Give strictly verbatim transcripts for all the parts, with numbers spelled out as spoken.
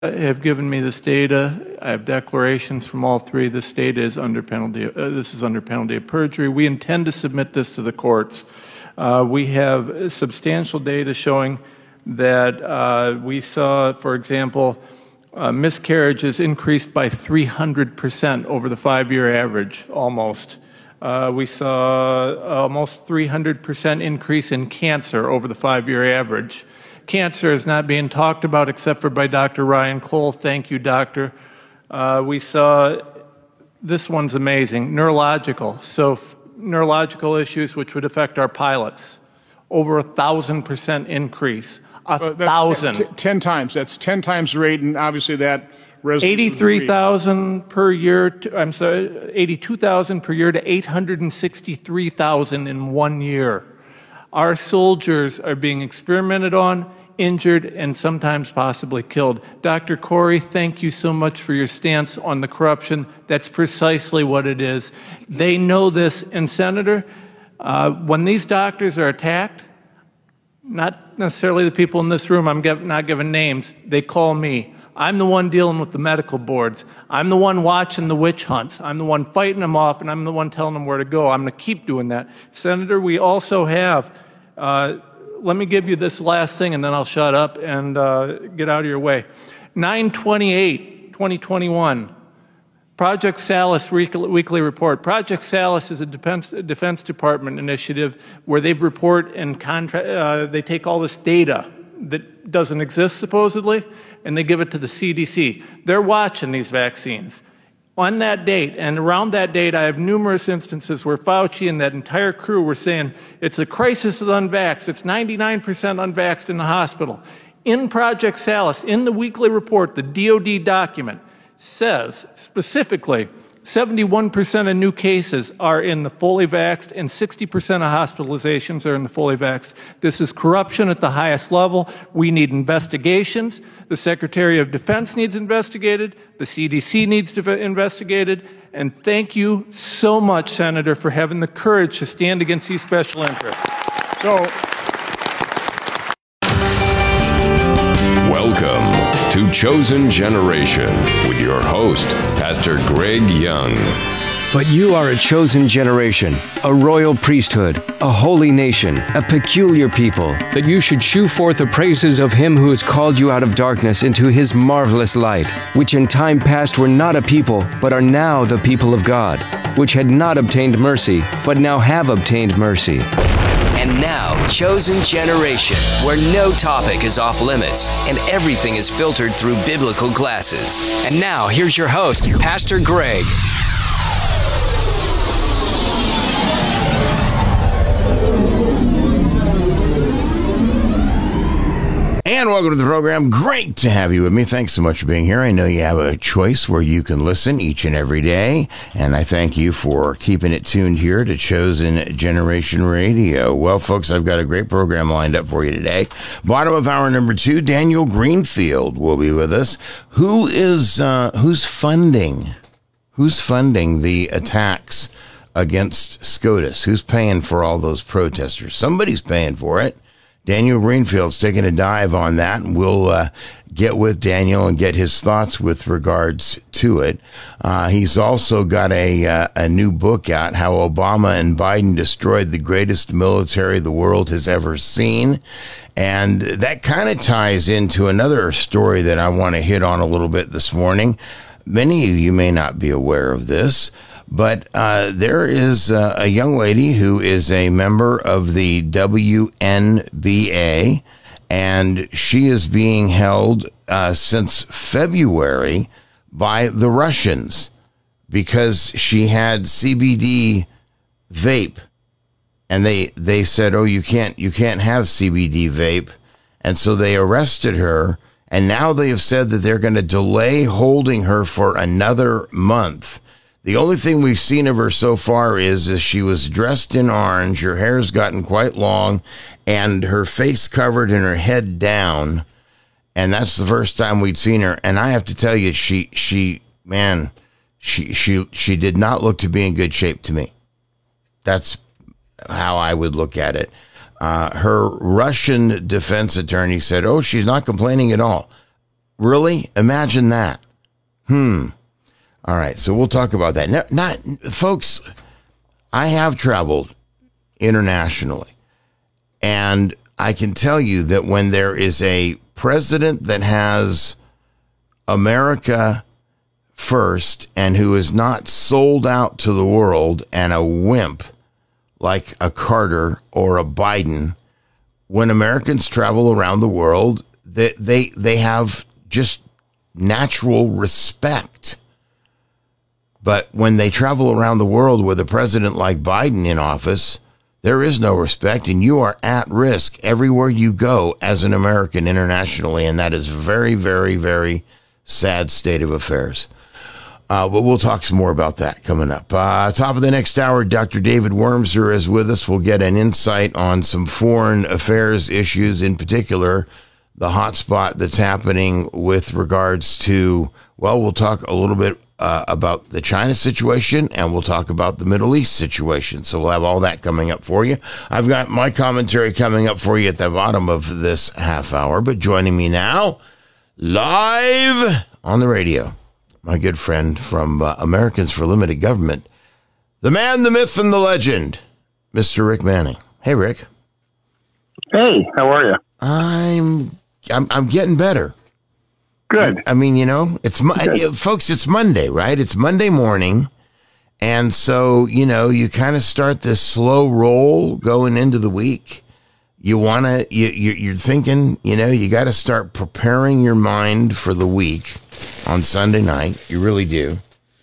have given me this data. I have declarations from all three. This data is under penalty. Uh, this is under penalty of perjury. We intend to submit this to the courts. Uh, we have substantial data showing that uh, we saw, for example, uh, miscarriages increased by three hundred percent over the five-year average, almost. Uh, we saw almost three hundred percent increase in cancer over the five-year average. Cancer is not being talked about except for by Doctor Ryan Cole. Thank you, doctor. Uh, we saw, this one's amazing, neurological. So f- neurological issues which would affect our pilots. Over a thousand percent increase. A uh, thousand. T- ten times. That's ten times rate, and obviously that eighty-three thousand per year, to, I'm sorry, eighty-two thousand per year to eight hundred sixty-three thousand in one year. Our soldiers are being experimented on, injured, and sometimes possibly killed. Doctor Corey, thank you so much for your stance on the corruption. That's precisely what it is. They know this. And Senator, uh, when these doctors are attacked, not necessarily the people in this room, I'm not giving names, they call me. I'm the one dealing with the medical boards. I'm the one watching the witch hunts. I'm the one fighting them off, and I'm the one telling them where to go. I'm going to keep doing that. Senator, we also have, uh, let me give you this last thing, and then I'll shut up and uh, get out of your way. nine twenty-eight twenty twenty-one, Project Salus weekly report. Project Salus is a Defense, Defense Department initiative where they report and contract, uh, they take all this data that doesn't exist supposedly, and they give it to the C D C. They're watching these vaccines. On that date, and around that date, I have numerous instances where Fauci and that entire crew were saying, it's a crisis of unvaxxed, it's ninety-nine percent unvaxxed in the hospital. In Project Salus, in the weekly report, the D O D document says specifically, seventy-one percent of new cases are in the fully vaxxed and sixty percent of hospitalizations are in the fully vaxxed. This is corruption at the highest level. We need investigations. The Secretary of Defense needs investigated. The C D C needs to be investigated. And thank you so much, Senator, for having the courage to stand against these special interests. So, welcome to Chosen Generation with your host, Pastor Greg Young. But you are a chosen generation, a royal priesthood, a holy nation, a peculiar people, that you should shew forth the praises of him who has called you out of darkness into his marvelous light, which in time past were not a people, but are now the people of God, which had not obtained mercy, but now have obtained mercy. And now, Chosen Generation, where no topic is off limits and everything is filtered through biblical glasses. And now, here's your host, Pastor Greg. And welcome to the program. Great to have you with me. Thanks so much for being here. I know you have a choice where you can listen each and every day, and I thank you for keeping it tuned here to Chosen Generation Radio. Well, folks, I've got a great program lined up for you today. Bottom of hour number two, Daniel Greenfield will be with us. Who is uh, who's funding? Who's funding the attacks against SCOTUS? Who's paying for all those protesters? Somebody's paying for it. Daniel Greenfield's taking a dive on that, and we'll uh, get with Daniel and get his thoughts with regards to it. Uh, he's also got a uh, a new book out, How Obama and Biden Destroyed the Greatest Military the World Has Ever Seen. And that kind of ties into another story that I want to hit on a little bit this morning. Many of you may not be aware of this, but uh, there is uh, a young lady who is a member of the W N B A, and she is being held uh, since February by the Russians because she had C B D vape, and they they said, "Oh, you can't you can't have C B D vape," and so they arrested her. And now they have said that they're going to delay holding her for another month. The only thing we've seen of her so far is, is she was dressed in orange, her hair's gotten quite long, and her face covered and her head down. And that's the first time we'd seen her. And I have to tell you, she, she, man, she, she, she did not look to be in good shape to me. That's how I would look at it. Uh, her Russian defense attorney said, oh, she's not complaining at all. Really? Imagine that. Hmm. All right. So we'll talk about that. Now, not, folks, I have traveled internationally, and I can tell you that when there is a president that has America first and who is not sold out to the world and a wimp like a Carter or a Biden, when Americans travel around the world, they, they, they have just natural respect. But when they travel around the world with a president like Biden in office, there is no respect, and you are at risk everywhere you go as an American internationally, and that is very, very, very sad state of affairs. Uh, but we'll talk some more about that coming up. Uh, top of the next hour, Doctor David Wormser is with us. We'll get an insight on some foreign affairs issues, in particular, the hot spot that's happening with regards to, well, we'll talk a little bit uh, about the China situation, and we'll talk about the Middle East situation. So we'll have all that coming up for you. I've got my commentary coming up for you at the bottom of this half hour, but joining me now, live on the radio, my good friend from uh, Americans for Limited Government, the man, the myth, and the legend, Mister Rick Manning. Hey, Rick. Hey, how are you? I'm I'm I'm getting better. Good. I mean, you know, it's Good. folks, it's Monday, right? It's Monday morning, and so you know, you kind of start this slow roll going into the week. You want to, you, you're thinking, you know, you got to start preparing your mind for the week on Sunday night. You really do.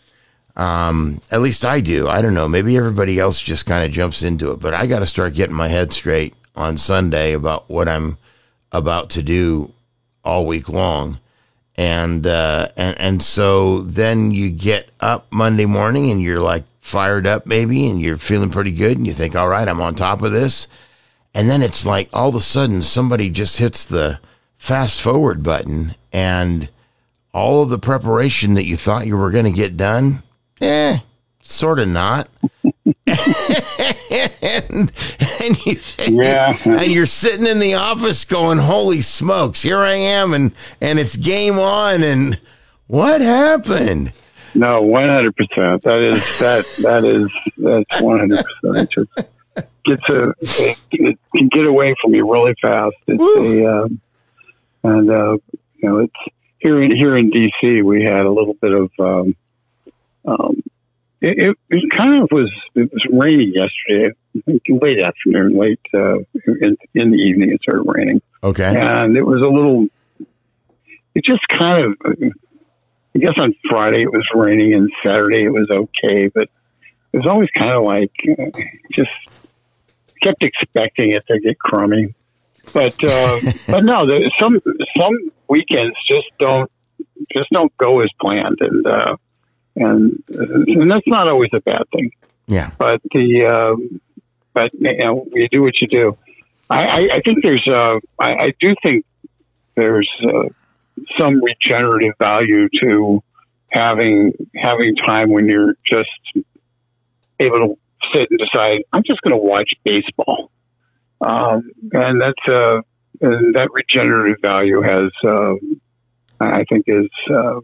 Um, at least I do. I don't know. Maybe everybody else just kind of jumps into it, but I got to start getting my head straight on Sunday about what I'm about to do all week long. And, uh, and, and so then you get up Monday morning and you're like fired up maybe, and you're feeling pretty good. And you think, all right, I'm on top of this. And then it's like all of a sudden somebody just hits the fast forward button, and all of the preparation that you thought you were going to get done, eh, sort of not. and, and, you, yeah. and you're sitting in the office going, holy smokes, here I am, and, and it's game on, and what happened? No, one hundred percent. That is, that, that is, that's one hundred percent. Just gets a, it, it can get away from you really fast. It's a, um, and, uh, you know, it's here in, here in D C, we had a little bit of, um, um, it, it, it kind of was, it was raining yesterday, late afternoon, late, uh, in, in the evening, it started raining. Okay. And it was a little, it just kind of, I guess on Friday it was raining and Saturday it was okay, but it was always kind of like, uh, just kept expecting it to get crummy. But, uh, but no, there, some, some weekends just don't, just don't go as planned. And, uh, and, and that's not always a bad thing. Yeah. But the, um, but you know, you do what you do. I, I, I think there's, uh, I, I do think there's, uh, some regenerative value to having, having time when you're just able to sit and decide, I'm just going to watch baseball. Um, and that's, uh, and that regenerative value has, uh, I think is, uh,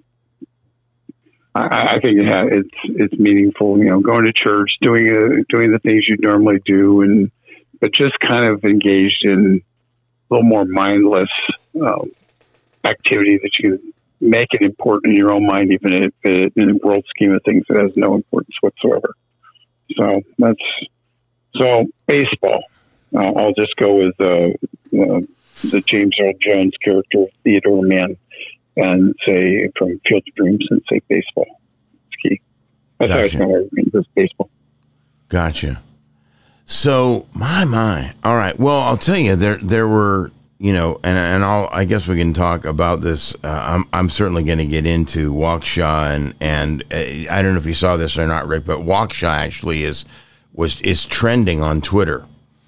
I, I think it has, it's, it's meaningful, you know, going to church, doing, uh, doing the things you'd normally do, and, but just kind of engaged in a little more mindless, um, activity that you make it important in your own mind, even if it, in the world scheme of things, it has no importance whatsoever. So that's, so baseball. Uh, I'll just go with uh, uh, the James Earl Jones character of Theodore Mann and say from Field of Dreams and say baseball. It's key. That's how I spend everything, just baseball. Gotcha. So my, my, all right. Well, I'll tell you, there, there were, you know, and and I'll, I guess we can talk about this. Uh, I'm I'm certainly going to get into Waukesha, and and uh, I don't know if you saw this or not, Rick, but Waukesha actually is was is trending on Twitter.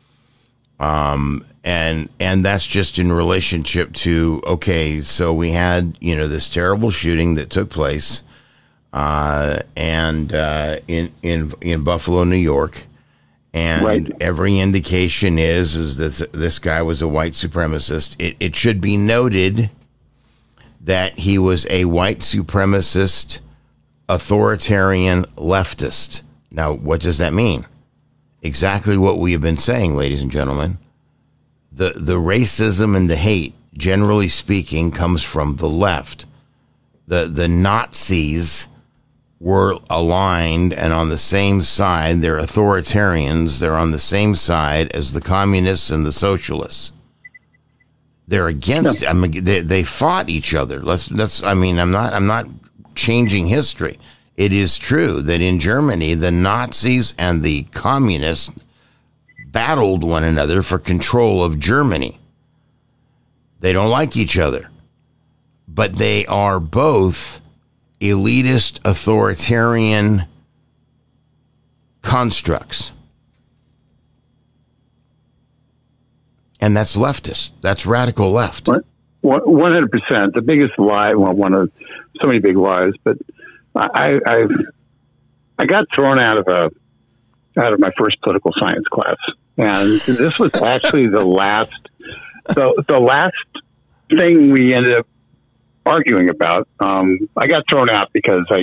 Um, and and that's just in relationship to, okay, so we had, you know, this terrible shooting that took place, uh, and uh, in in in Buffalo, New York. And right. Every indication is is that this guy was a white supremacist. It, it should be noted that he was a white supremacist, authoritarian leftist. Now, what does that mean? Exactly what we have been saying, ladies and gentlemen. The the racism and the hate, generally speaking, comes from the left. The the Nazis were aligned and on the same side. They're authoritarians. They're on the same side as the communists and the socialists. They're against. I mean, they, they fought each other. Let's. That's. I mean, I'm not. I'm not changing history. It is true that in Germany, the Nazis and the communists battled one another for control of Germany. They don't like each other, but they are both elitist, authoritarian constructs. And that's leftist. That's radical left. one hundred percent. The biggest lie, well, one of so many big lies, but I, I, I got thrown out of a, out of my first political science class. And this was actually the last, the, the last thing we ended up arguing about. Um, I got thrown out because I,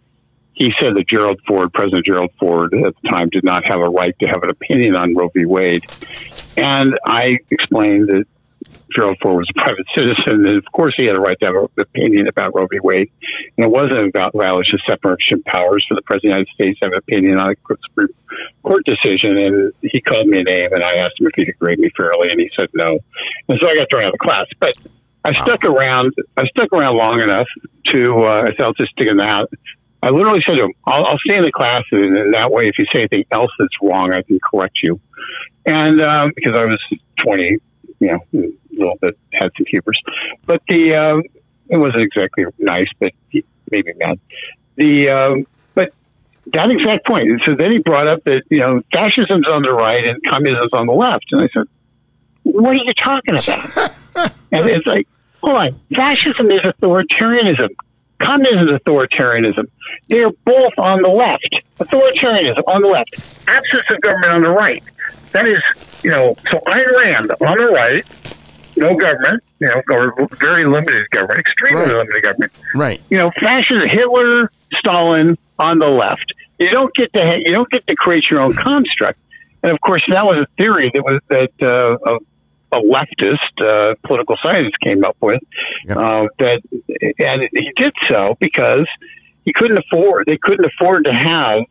he said that Gerald Ford, President Gerald Ford at the time, did not have a right to have an opinion on Roe v. Wade. And I explained that Gerald Ford was a private citizen, and of course he had a right to have an opinion about Roe v. Wade. And it wasn't about violation of separation of powers for the President of the United States to have an opinion on a Supreme Court decision. And he called me a name, and I asked him if he could grade me fairly, and he said no. And so I got thrown out of the class. But I stuck around. I stuck around long enough to. Uh, I said, "I'll just stick it out." I literally said to him, I'll, "I'll stay in the class, and that way, if you say anything else that's wrong, I can correct you." And um, because I was twenty, you know, a little bit had some hubris, but the um, it wasn't exactly nice, but he made me mad. The um, but that exact point. So then he brought up that you know fascism's on the right and communism's on the left, and I said, "What are you talking about?" And it's like, hold on, fascism is authoritarianism. Communism is authoritarianism. They're both on the left. Authoritarianism on the left. Absence of government on the right. That is, you know, so Ayn Rand on the right, no government, you know, or very limited government, extremely Right. limited government. Right. You know, fascism, Hitler, Stalin on the left. You don't get to, you don't get to create your own construct. And of course, that was a theory that was that uh, a, a leftist uh, political scientist came up with. Yep. Uh, that, and he did so because he couldn't afford. They couldn't afford to have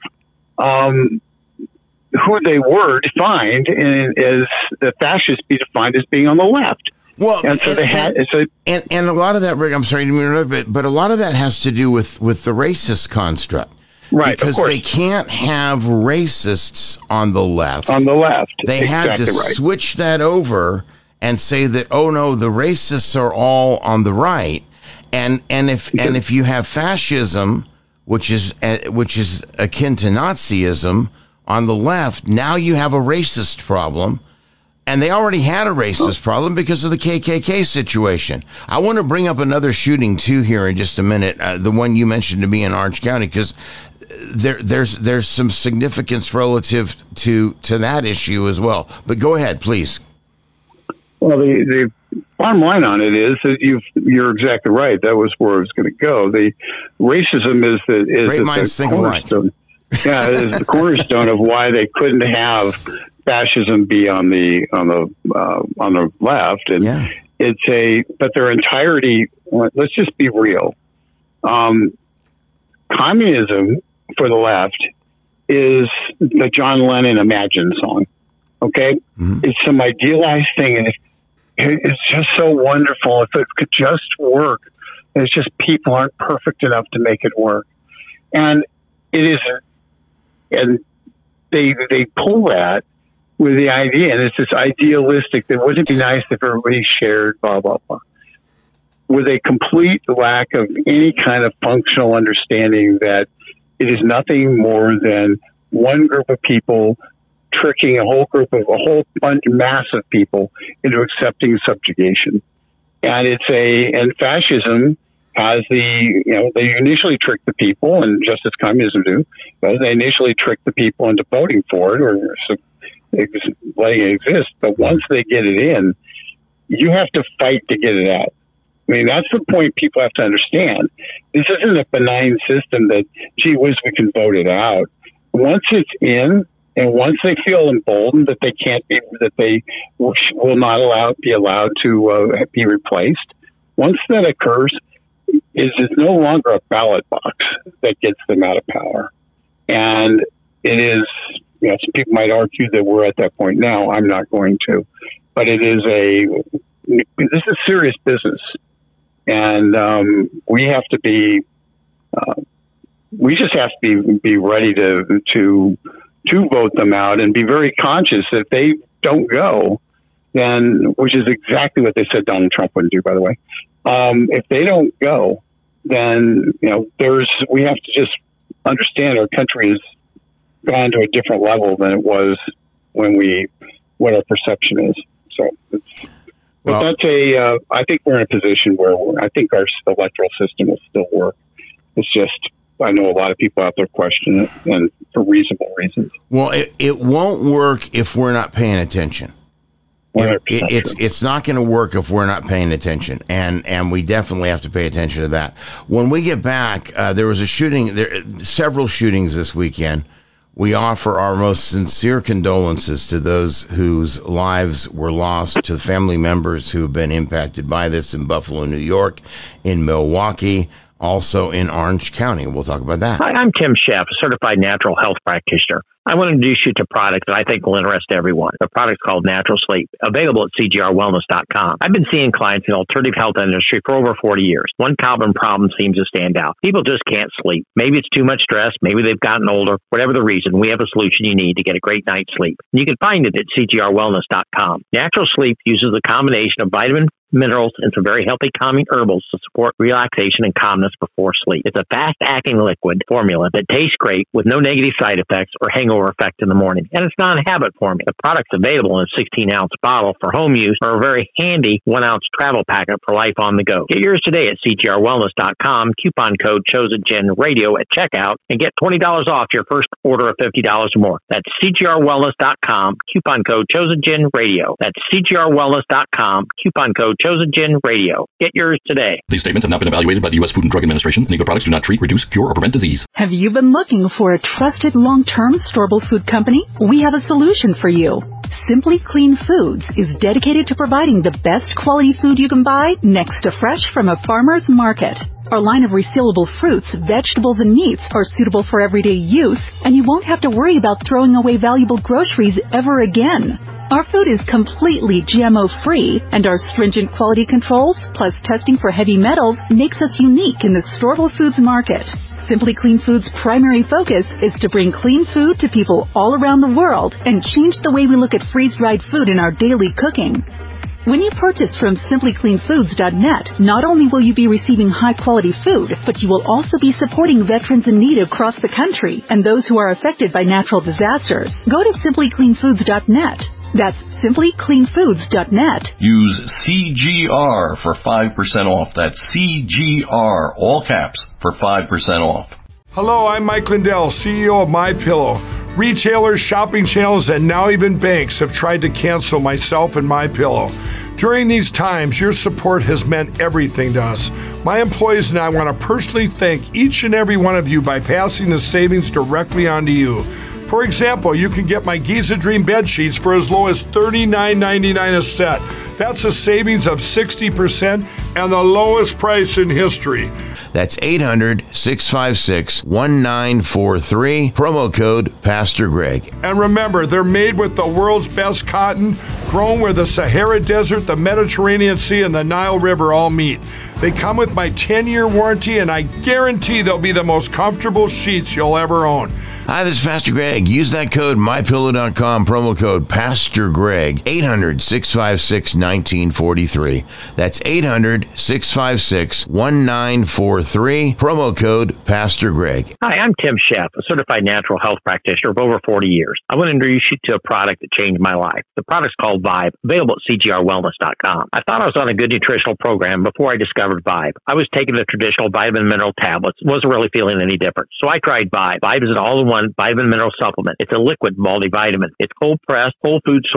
um, who they were defined in, as the fascists be defined as being on the left. Well, and so and, they had. and, So, and and a lot of that, Rick, I'm sorry to interrupt, but but a lot of that has to do with with the racist construct. Right, of because course. they can't have racists on the left. on the left, They had to exactly right. switch that over and say that, oh no, the racists are all on the right, and and if and if you have fascism, which is uh, which is akin to Nazism, on the left, now you have a racist problem. And they already had a racist problem because of the K K K situation. I want to bring up another shooting too here in just a minute, uh, the one you mentioned to me in Orange County, because there there's there's some significance relative to to that issue as well. But go ahead, please. Well, the, the bottom line on it is that you've, you're exactly right. That was where I was going to go. The racism is the is Great the minds think alike. cornerstone. Yeah, it is the cornerstone of why they couldn't have fascism be on the on the uh, on the left, and Yeah. it's a but their entirety. Let's just be real. Um, communism for the left is the John Lennon Imagine song. Okay, Mm-hmm. it's some idealized thing, and it, it's just so wonderful. If it could just work, it's just people aren't perfect enough to make it work, and it isn't. And they they pull that with the idea, and it's this idealistic that wouldn't it be nice if everybody shared, blah, blah, blah. With a complete lack of any kind of functional understanding that it is nothing more than one group of people tricking a whole group of, a whole bunch, mass of people into accepting subjugation. And it's a, and fascism has the, you know, they initially trick the people, and just as communism do, but they initially trick the people into voting for it or so, letting it exist. But once they get it in, you have to fight to get it out. I mean, that's the point people have to understand. This isn't a benign system that, gee whiz, we can vote it out. Once it's in, and once they feel emboldened that they can't be, that they will not allow be allowed to uh, be replaced, once that occurs, is it's no longer a ballot box that gets them out of power. And it is, you know, some people might argue that we're at that point now. I'm not going to. But it is a, this is serious business. And um, we have to be, uh, we just have to be, be ready to, to, to vote them out and be very conscious that if they don't go, then, which is exactly what they said Donald Trump wouldn't do, by the way. Um, if they don't go, then, you know, there's, we have to just understand our country has gone to a different level than it was when we, what our perception is. So it's, but well, that's a, uh, I think we're in a position where we're, I think our electoral system will still work. It's just, I know a lot of people out there question it, and for reasonable reasons. Well, it, it won't work if we're not paying attention. It, it, it's it's not going to work if we're not paying attention, and and we definitely have to pay attention to that. When we get back, uh, there was a shooting, there several shootings this weekend. We offer our most sincere condolences to those whose lives were lost, to the family members who have been impacted by this in Buffalo, New York, in Milwaukee, also in Orange County. We'll talk about that. Hi, I'm Tim Sheff, a certified natural health practitioner. I want to introduce you to a product that I think will interest everyone. The product's called Natural Sleep, available at C G R wellness dot com. I've been seeing clients in the alternative health industry for over forty years. One common problem seems to stand out. People just can't sleep. Maybe it's too much stress. Maybe they've gotten older. Whatever the reason, we have a solution you need to get a great night's sleep. You can find it at C G R wellness dot com. Natural Sleep uses a combination of vitamin, minerals, and some very healthy calming herbals to support relaxation and calmness before sleep. It's a fast-acting liquid formula that tastes great with no negative side effects or hangover effect in the morning. And it's non-habit forming. The product's available in a sixteen ounce bottle for home use or a very handy one ounce travel packet for life on the go. Get yours today at C G R wellness dot com, coupon code ChosenGenRadio at checkout, and get twenty dollars off your first order of fifty dollars or more. That's C G R wellness dot com, coupon code ChosenGenRadio. That's C G R wellness dot com, coupon code ChosenGenRadio. Get yours today. These statements have not been evaluated by the U S Food and Drug Administration, and Eagle products do not treat, reduce, cure, or prevent disease. Have you been looking for a trusted long-term storable food company? We have a solution for you. Simply Clean Foods is dedicated to providing the best quality food you can buy next to fresh from a farmer's market. Our line of resealable fruits, vegetables, and meats are suitable for everyday use, and you won't have to worry about throwing away valuable groceries ever again. Our food is completely G M O-free, and our stringent quality controls, plus testing for heavy metals, makes us unique in the storable foods market. Simply Clean Foods' primary focus is to bring clean food to people all around the world and change the way we look at freeze-dried food in our daily cooking. When you purchase from simply clean foods dot net, not only will you be receiving high-quality food, but you will also be supporting veterans in need across the country and those who are affected by natural disasters. Go to simply clean foods dot net. That's simply clean foods dot net. Use C G R for five percent off. That's C G R, all caps, for five percent off. Hello, I'm Mike Lindell, C E O of MyPillow. Retailers, shopping channels, and now even banks have tried to cancel myself and MyPillow. During these times, your support has meant everything to us. My employees and I want to personally thank each and every one of you by passing the savings directly on to you. For example, you can get my Giza Dream bed sheets for as low as thirty-nine ninety-nine a set. That's a savings of sixty percent and the lowest price in history. That's eight hundred, six five six, one nine four three, promo code Pastor Greg. And remember, they're made with the world's best cotton, grown where the Sahara Desert, the Mediterranean Sea, and the Nile River all meet. They come with my ten-year warranty, and I guarantee they'll be the most comfortable sheets you'll ever own. Hi, this is Pastor Greg. Use that code my pillow dot com, promo code Pastor Greg, eight hundred, six five six, one nine four three. That's eight hundred, six five six, one nine four three, promo code Pastor Greg. Hi, I'm Tim Sheff, a certified natural health practitioner of over forty years. I want to introduce you to a product that changed my life. The product's called Vibe, available at C G R wellness dot com. I thought I was on a good nutritional program before I discovered Vibe. I was taking the traditional vitamin mineral tablets, wasn't really feeling any different. So I tried Vibe. Vibe is an all-in-one vitamin mineral supplement. It's a liquid multivitamin. It's cold pressed, whole food sourced,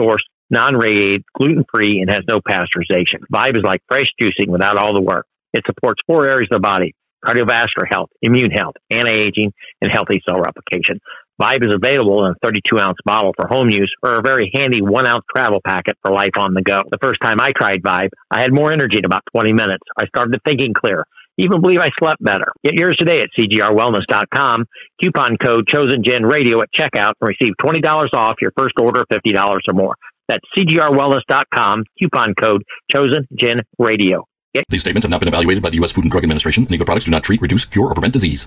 non-radiated, gluten-free, and has no pasteurization. Vibe is like fresh juicing without all the work. It supports four areas of the body: cardiovascular health, immune health, anti-aging, and healthy cell replication. Vibe is available in a thirty-two ounce bottle for home use or a very handy one ounce travel packet for life on the go. The first time I tried Vibe, I had more energy in about twenty minutes. I started thinking clear. Even believe I slept better. Get yours today at C G R wellness dot com. Coupon code ChosenGenRadio at checkout and receive twenty dollars off your first order of fifty dollars or more. That's C G R wellness dot com. Coupon code ChosenGenRadio. Get- These statements have not been evaluated by the U S Food and Drug Administration. Any of the products do not treat, reduce, cure, or prevent disease.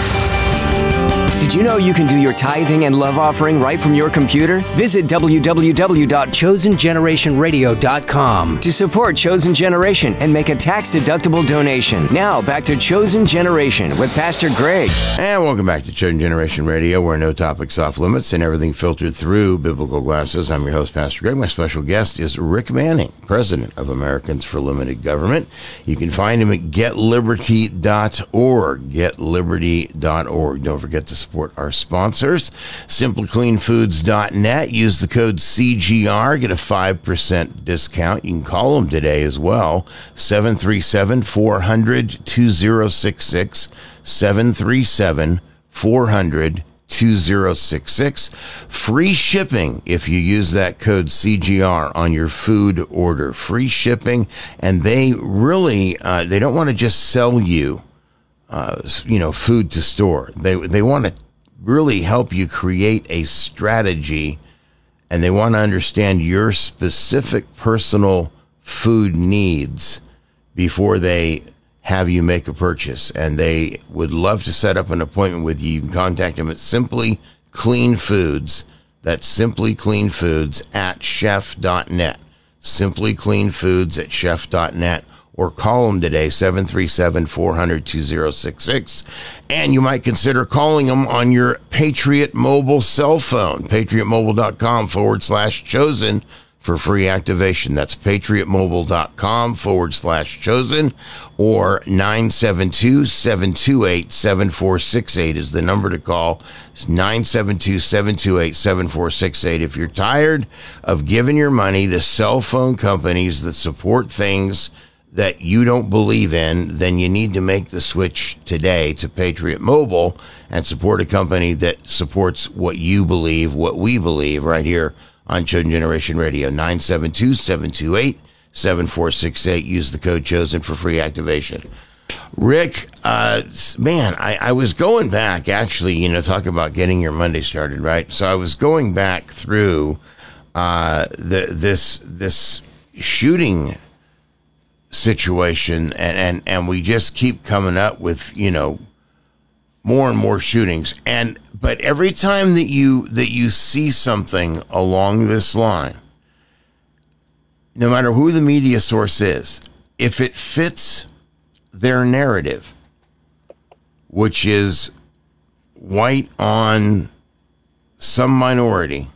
Did you know you can do your tithing and love offering right from your computer? Visit w w w dot chosen generation radio dot com to support Chosen Generation and make a tax-deductible donation. Now, back to Chosen Generation with Pastor Greg. And welcome back to Chosen Generation Radio, where no topics off limits and everything filtered through biblical glasses. I'm your host, Pastor Greg. My special guest is Rick Manning, president of Americans for Limited Government. You can find him at get liberty dot org, get liberty dot org. Don't forget to support our sponsors, simply clean foods dot net. Use the code C G R, get a five percent discount. You can call them today as well, seven three seven, four hundred, two zero six six, seven three seven, four hundred, two zero six six. Free shipping if you use that code C G R on your food order. Free shipping, and they really, uh, they don't want to just sell you, uh, you know, food to store. They, they want to really help you create a strategy, and they want to understand your specific personal food needs before they have you make a purchase. And they would love to set up an appointment with you. You can contact them at Simply Clean Foods. That's Simply Clean Foods at chef dot net. Simply Clean Foods at chef dot net. Or call them today, seven three seven, four hundred, two zero six six. And you might consider calling them on your Patriot Mobile cell phone, patriotmobile.com forward slash chosen for free activation. That's patriotmobile.com forward slash chosen, or nine seven two, seven two eight, seven four six eight is the number to call. It's nine seven two, seven two eight, seven four six eight. If you're tired of giving your money to cell phone companies that support things that you don't believe in, then you need to make the switch today to Patriot Mobile and support a company that supports what you believe, what we believe, right here on Chosen Generation Radio. nine seven two, seven two eight, seven four six eight. Use the code CHOSEN for free activation. Rick, uh, man, I, I was going back, actually, you know, talk about getting your Monday started, right? So I was going back through uh, the, this this shooting situation, and, and, and we just keep coming up with, you know, more and more shootings. And but every time that you that you see something along this line, no matter who the media source is, if it fits their narrative, which is white on some minority,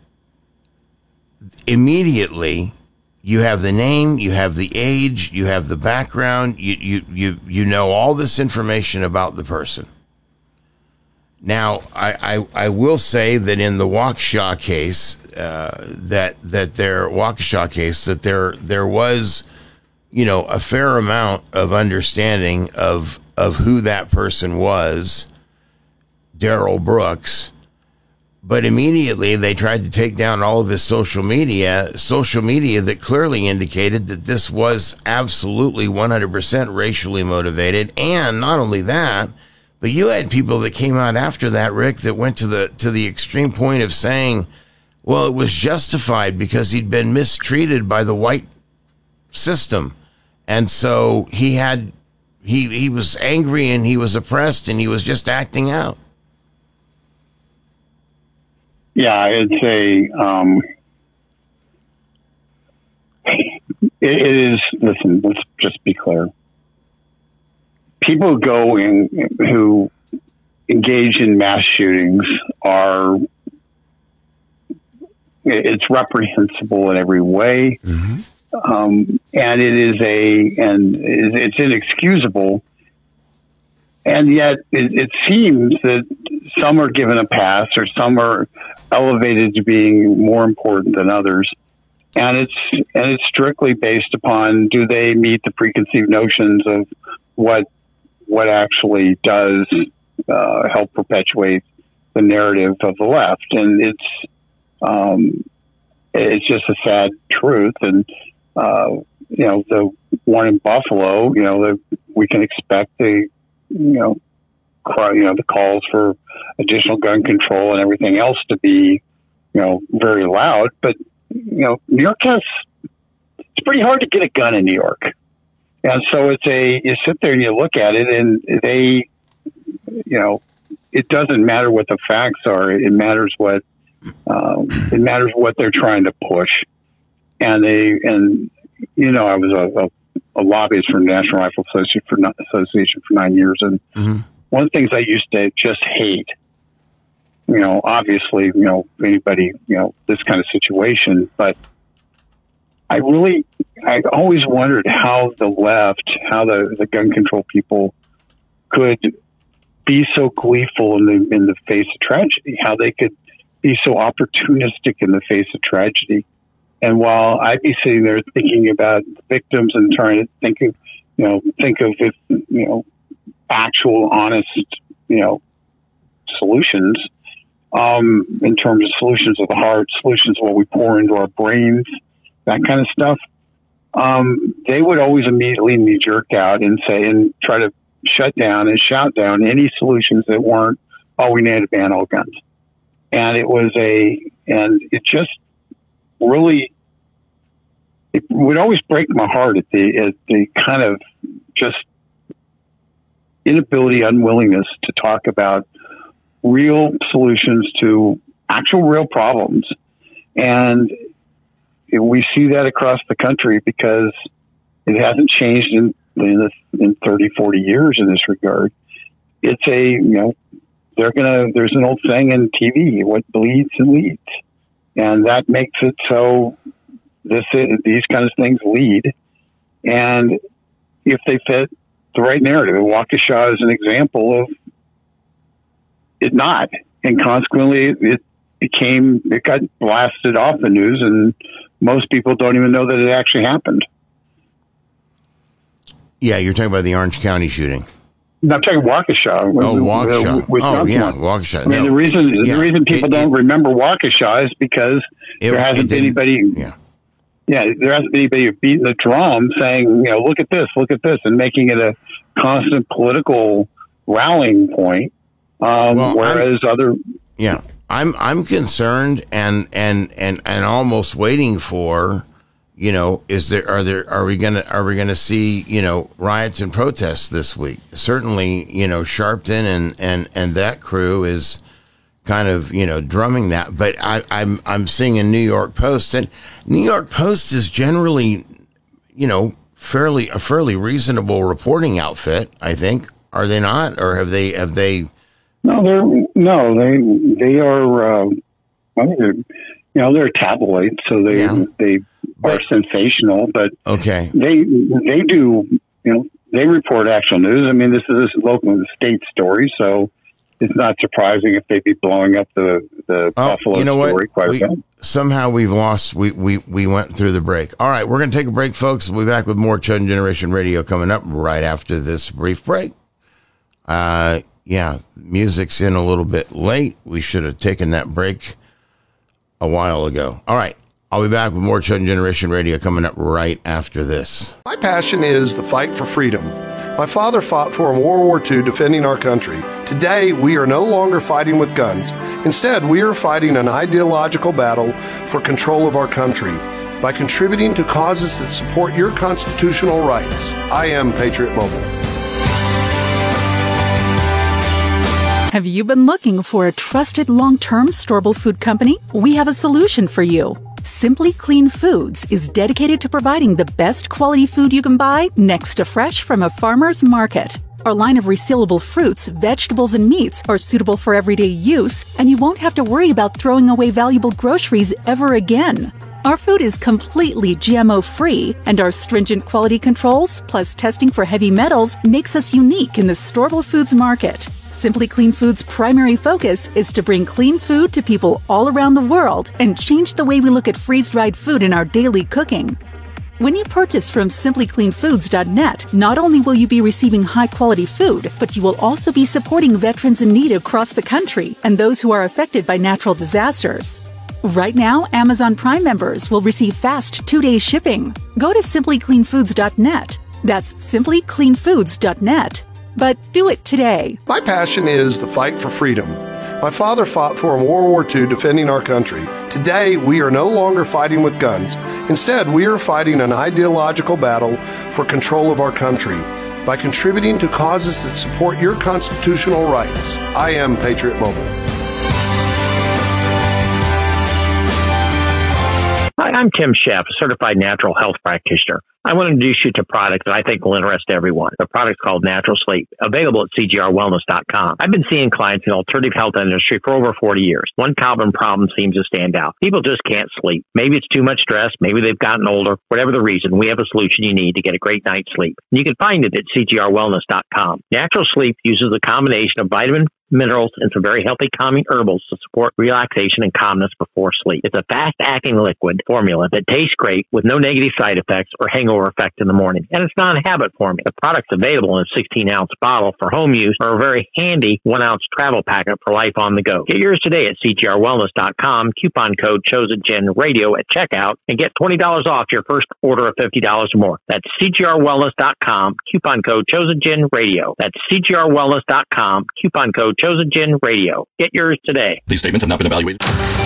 immediately you have the name, you have the age, you have the background, you you you, you know all this information about the person. Now, I, I, I will say that in the Waukesha case, uh, that that there Waukesha case, that there there was, you know, a fair amount of understanding of of who that person was, Darrell Brooks. But immediately they tried to take down all of his social media, social media that clearly indicated that this was absolutely one hundred percent racially motivated. And not only that, but you had people that came out after that, Rick, that went to the to the extreme point of saying, well, it was justified because he'd been mistreated by the white system. And so he had he he was angry and he was oppressed and he was just acting out. Yeah, it's a, um, it, it is, listen, let's just be clear. People go in who engage in mass shootings are, it's reprehensible in every way. Mm-hmm. Um, and it is a, and it's inexcusable. And yet it, it seems that some are given a pass or some are elevated to being more important than others. and it's and it's strictly based upon, do they meet the preconceived notions of what what actually does uh, help perpetuate the narrative of the left. And it's um, it's just a sad truth. And uh, you know, the one in Buffalo, you know, the, we can expect the you know cry, you know the calls for additional gun control and everything else to be you know very loud. But you know, New York has, it's pretty hard to get a gun in New York. And so it's a, you sit there and you look at it and they, you know, it doesn't matter what the facts are. It matters what, um, it matters what they're trying to push. And they, and, you know, I was a, a, a lobbyist for National Rifle Association for, Association for nine years. And mm-hmm. one of the things I used to just hate, you know, obviously, you know, anybody, you know, this kind of situation, but I really, I always wondered how the left, how the, the gun control people could be so gleeful in the, in the face of tragedy, how they could be so opportunistic in the face of tragedy. And while I'd be sitting there thinking about victims and trying to think of, you know, think of, if, you know, actual, honest, you know, solutions, Um, in terms of solutions of the heart, solutions of what we pour into our brains, that kind of stuff, um, they would always immediately knee jerk out and say, and try to shut down and shout down any solutions that weren't, oh, we need to ban all guns. And it was a, and it just really, it would always break my heart at the, at the kind of just inability, unwillingness to talk about real solutions to actual real problems. And we see that across the country because it hasn't changed in, in, the, in thirty, forty years in this regard. It's a, you know, they're going to, there's an old saying in T V, what bleeds and leads. And that makes it so this, these kind of things lead. And if they fit the right narrative, Waukesha is an example of it not, and consequently it became, it got blasted off the news, and most people don't even know that it actually happened. Yeah, you're talking about the Orange County shooting. No, I'm talking Waukesha. Oh, Waukesha. With oh, yeah, one. Waukesha. I mean, no. the reason yeah. the reason people it, don't it, remember Waukesha is because it, there hasn't been anybody. Yeah. Yeah, there hasn't been anybody beating the drum saying, you know, look at this, look at this, and making it a constant political rallying point. Um, well, whereas I'm, other, yeah, I'm I'm concerned and and and and almost waiting for, you know, is there are there are we gonna are we gonna see, you know, riots and protests this week? Certainly, you know, Sharpton and and and that crew is kind of, you know, drumming that. But I, I'm I'm seeing a New York Post, and New York Post is generally, you know, fairly a fairly reasonable reporting outfit. I think, are they not, or have they have they? No, they're no, they they are. Uh, well, they're, you know, they're tabloid, so they Yeah. they But- are sensational. But Okay. they they do, you know, they report actual news. I mean, this is this local state story, so it's not surprising if they'd be blowing up the the Oh, Buffalo you know story what? quite We, a bit. somehow we've lost. We, we we went through the break. All right, we're going to take a break, folks. We'll be back with more Chosen Generation Radio coming up right after this brief break. Uh, yeah, music's in a little bit late. We should have taken that break a while ago. All right, I'll be back with more Chosen Generation Radio coming up right after this. My passion is the fight for freedom. My father fought for in World War Two defending our country. Today, we are no longer fighting with guns. Instead, we are fighting an ideological battle for control of our country by contributing to causes that support your constitutional rights. I am Patriot Mobile. Have you been looking for a trusted long-term storable food company? We have a solution for you. Simply Clean Foods is dedicated to providing the best quality food you can buy next to fresh from a farmer's market. Our line of resealable fruits, vegetables, and meats are suitable for everyday use, and you won't have to worry about throwing away valuable groceries ever again. Our food is completely G M O-free, and our stringent quality controls, plus testing for heavy metals, makes us unique in the storable foods market. Simply Clean Foods' primary focus is to bring clean food to people all around the world and change the way we look at freeze-dried food in our daily cooking. When you purchase from simply clean foods dot net, not only will you be receiving high-quality food, but you will also be supporting veterans in need across the country and those who are affected by natural disasters. Right now, Amazon Prime members will receive fast two-day shipping. Go to simply clean foods dot net. That's simply clean foods dot net. But do it today. My passion is the fight for freedom. My father fought for in World War Two defending our country. Today, we are no longer fighting with guns. Instead, we are fighting an ideological battle for control of our country by contributing to causes that support your constitutional rights. I am Patriot Mobile. Hi, I'm Tim Sheff, a certified natural health practitioner. I want to introduce you to a product that I think will interest everyone. The product's called Natural Sleep, available at C G R wellness dot com. I've been seeing clients in the alternative health industry for over forty years. One common problem seems to stand out. People just can't sleep. Maybe it's too much stress. Maybe they've gotten older. Whatever the reason, we have a solution you need to get a great night's sleep. And you can find it at C G R wellness dot com. Natural Sleep uses a combination of vitamin, minerals, and some very healthy calming herbals to support relaxation and calmness before sleep. It's a fast-acting liquid formula that tastes great with no negative side effects or hangover effect in the morning. And it's not a habit forming. The product's available in a sixteen ounce bottle for home use or a very handy one ounce travel packet for life on the go. Get yours today at C G R wellness dot com, coupon code ChosenGenRadio at checkout, and get twenty dollars off your first order of fifty dollars or more. That's C G R wellness dot com, coupon code ChosenGenRadio. That's C G R wellness dot com, coupon code ChosenGenRadio. Get yours today. These statements have not been evaluated.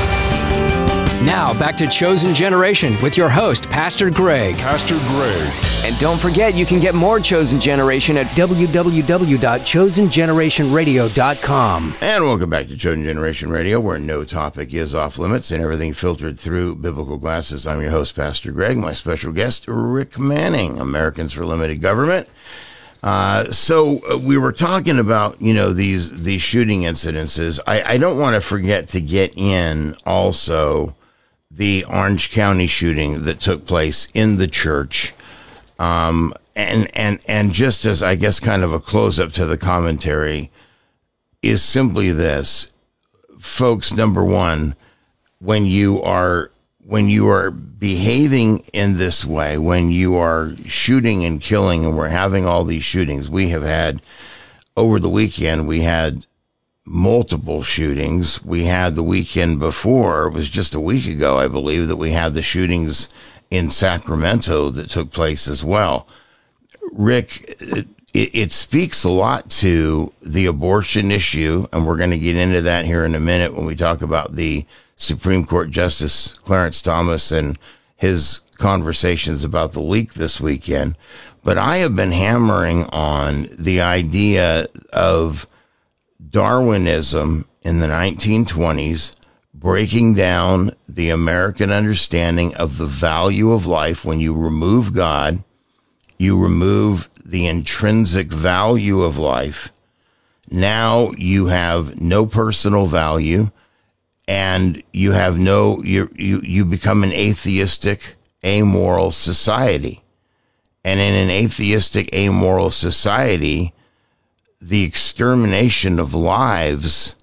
Now, back to Chosen Generation with your host, Pastor Greg. Pastor Greg. And don't forget, you can get more Chosen Generation at w w w dot chosen generation radio dot com. And welcome back to Chosen Generation Radio, where no topic is off limits and everything filtered through biblical glasses. I'm your host, Pastor Greg. My special guest, Rick Manning, Americans for Limited Government. Uh, so uh, we were talking about, you know, these these shooting incidences. I, I don't want to forget to get in also the Orange County shooting that took place in the church. Um, and, and, and just as, I guess, kind of a close up to the commentary is simply this, folks. Number one, when you are, when you are behaving in this way, when you are shooting and killing, and we're having all these shootings, we have had over the weekend, we had multiple shootings. We had the weekend before, it was just a week ago, I believe, that we had the shootings in Sacramento that took place as well. Rick, it, it speaks a lot to the abortion issue, and we're going to get into that here in a minute when we talk about the Supreme Court Justice Clarence Thomas and his conversations about the leak this weekend. But I have been hammering on the idea of Darwinism in the nineteen twenties, breaking down the American understanding of the value of life. When you remove God, you remove the intrinsic value of life. Now you have no personal value, and you have no, you you you become an atheistic, amoral society. And in an atheistic, amoral society, the extermination of lives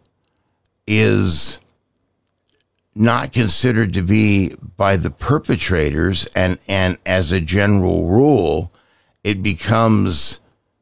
is not considered to be by the perpetrators, and, and as a general rule, it becomes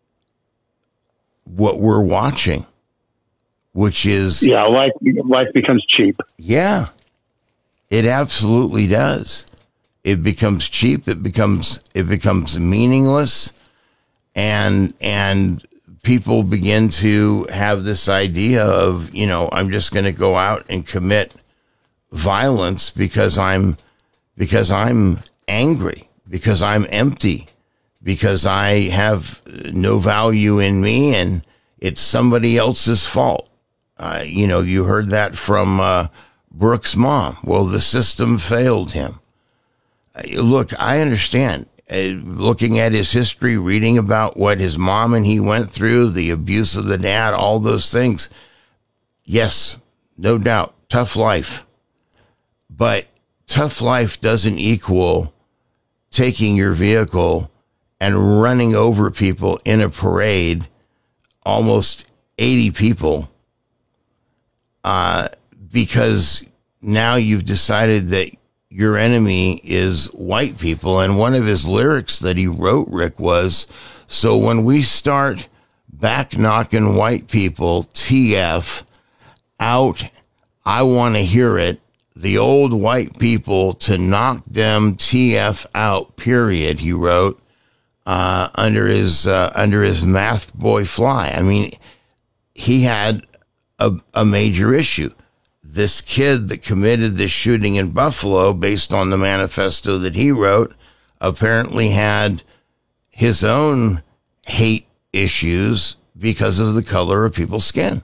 what we're watching, which is... Yeah, life, life becomes cheap. Yeah, it absolutely does. It becomes cheap, it becomes it becomes meaningless, and and people begin to have this idea of, you know, I'm just going to go out and commit violence because I'm because I'm angry, because I'm empty, because I have no value in me, and it's somebody else's fault. Uh, you know, you heard that from uh, Brooke's mom. Well, the system failed him. Uh, look, I understand. Uh, looking at his history, reading about what his mom and he went through, the abuse of the dad, all those things. Yes, no doubt, tough life. But tough life doesn't equal taking your vehicle and running over people in a parade almost eighty people uh, because now you've decided that your enemy is white people. And one of his lyrics that he wrote, Rick, was, so when we start back knocking white people, T F, out, I want to hear it. The old white people to knock them T F out, period, he wrote uh, under his uh, under his Math Boy Fly. I mean, he had a, a major issue. This kid that committed this shooting in Buffalo, based on the manifesto that he wrote, apparently had his own hate issues because of the color of people's skin.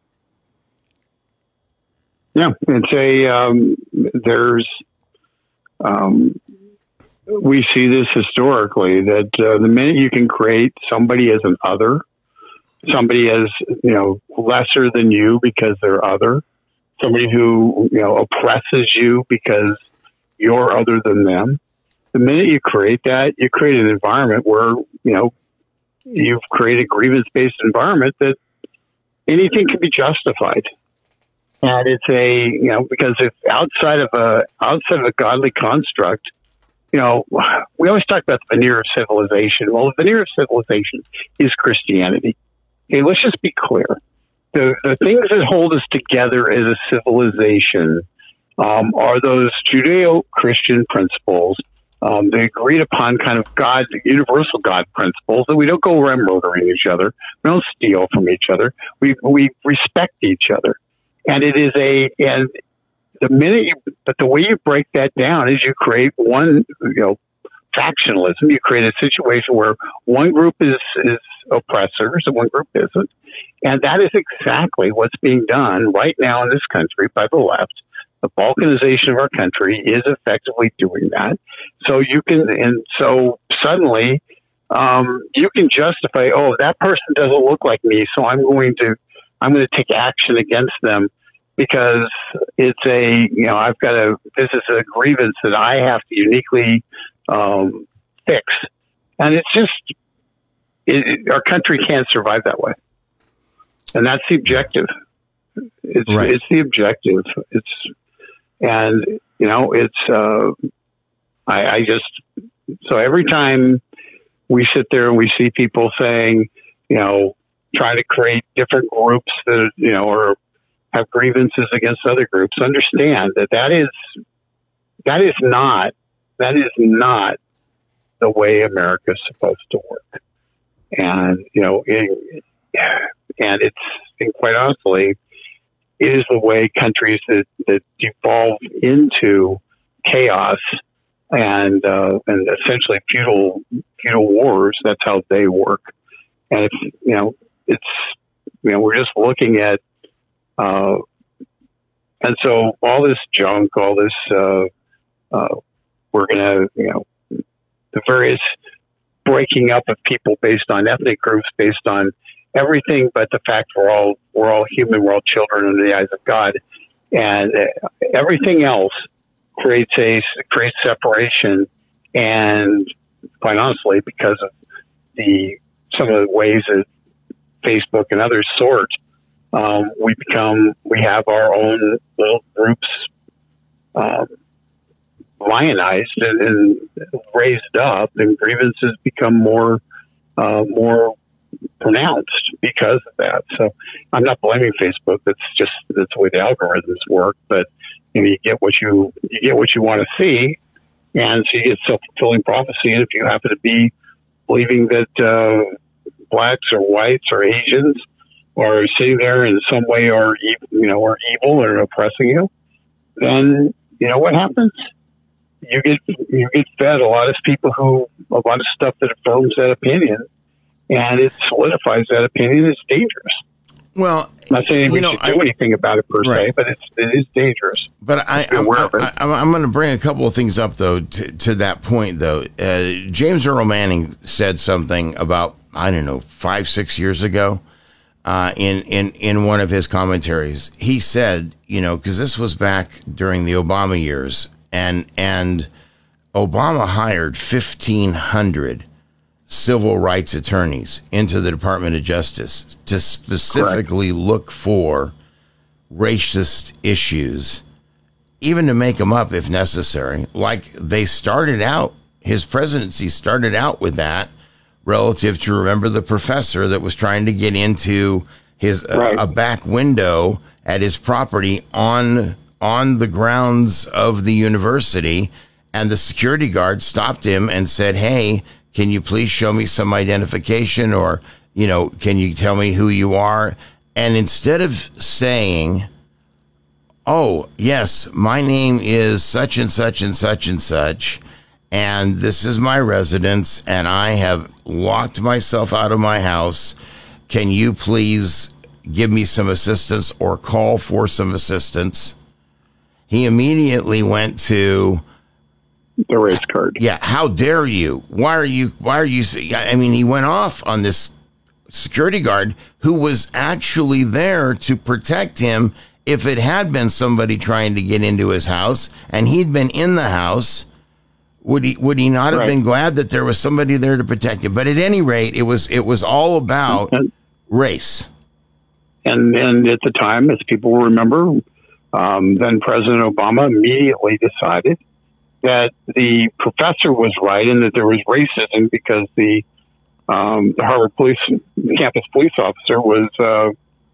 Yeah, it's a, um, there's, um, we see this historically, that uh, the minute you can create somebody as an other, somebody as, you know, lesser than you because they're other, somebody who, you know, oppresses you because you're other than them, the minute you create that, you create an environment where, you know, you've created a grievance-based environment that anything can be justified. And it's a, you know, because if outside of a, outside of a godly construct, you know, we always talk about the veneer of civilization. Well, the veneer of civilization is Christianity. Okay, let's just be clear. The, the things that hold us together as a civilization um, are those Judeo-Christian principles, um, the agreed upon kind of God, universal God principles, that we don't go around murdering each other, we don't steal from each other, we we respect each other. And it is a, and the minute you, but the way you break that down is you create one, you know, factionalism. You create a situation where one group is, is oppressors and one group isn't. And that is exactly what's being done right now in this country by the left. The balkanization of our country is effectively doing that. So you can, and so suddenly, um, you can justify, oh, that person doesn't look like me, so I'm going to, I'm going to take action against them because it's a, you know, I've got a, this is a grievance that I have to uniquely um, fix. And it's just, it, our country can't survive that way. And that's the objective. It's, right. it's the objective. It's, and, you know, it's, uh, I, I just, so every time we sit there and we see people saying, you know, trying to create different groups that, you know, or have grievances against other groups, understand that that is, that is not, that is not the way America is supposed to work. And, you know, it, and it's, and quite honestly, it is the way countries that, that devolve into chaos and, uh, and essentially feudal, feudal wars, that's how they work. And if, you know, it's, you know, we're just looking at, uh, and so all this junk, all this, uh, uh, we're going to, you know, the various breaking up of people based on ethnic groups, based on everything but the fact we're all, we're all human, we're all children in the eyes of God. And uh, everything else creates a, creates separation. And quite honestly, because of the, some of the ways that Facebook and others sort, um, we become, we have our own little groups, um, lionized and, and raised up, and grievances become more, uh, more pronounced because of that. So I'm not blaming Facebook. That's just, that's the way the algorithms work, but you know, you get what you, you get what you want to see. And so you get self-fulfilling prophecy. And if you happen to be believing that, uh, blacks or whites or Asians are sitting there in some way are, you know, are evil or oppressing you, then you know what happens? You get, you get fed a lot of people who, a lot of stuff that affirms that opinion, and it solidifies that opinion. It's dangerous. Well, I'm not saying we you know, should do I, anything about it per right. se, but it's, it is dangerous. But I, I'm, I, I'm, I'm going to bring a couple of things up, though, to, to that point, though. Uh, James Earl Manning said something about, I don't know, five, six years ago uh, in, in, in one of his commentaries. He said, you know, because this was back during the Obama years, and and Obama hired fifteen hundred civil rights attorneys into the Department of Justice to specifically Correct. Look for racist issues, even to make them up if necessary. Like they started out, his presidency started out with that relative to, remember, the professor that was trying to get into his right. uh, a back window at his property on on the grounds of the university, and the security guard stopped him and said, "Hey, can you please show me some identification, or, you know, can you tell me who you are?" And instead of saying, "Oh, yes, my name is such and such and such and such, and this is my residence, and I have locked myself out of my house. Can you please give me some assistance or call for some assistance?" He immediately went to the race card. Yeah. How dare you? Why are you, why are you? I mean, he went off on this security guard who was actually there to protect him if it had been somebody trying to get into his house and he'd been in the house. Would he, would he not have right. been glad that there was somebody there to protect him? But at any rate, it was, it was all about and, race. And, and at the time, as people will remember, um, then President Obama immediately decided that the professor was right and that there was racism because the, um, the Harvard police campus police officer was, uh,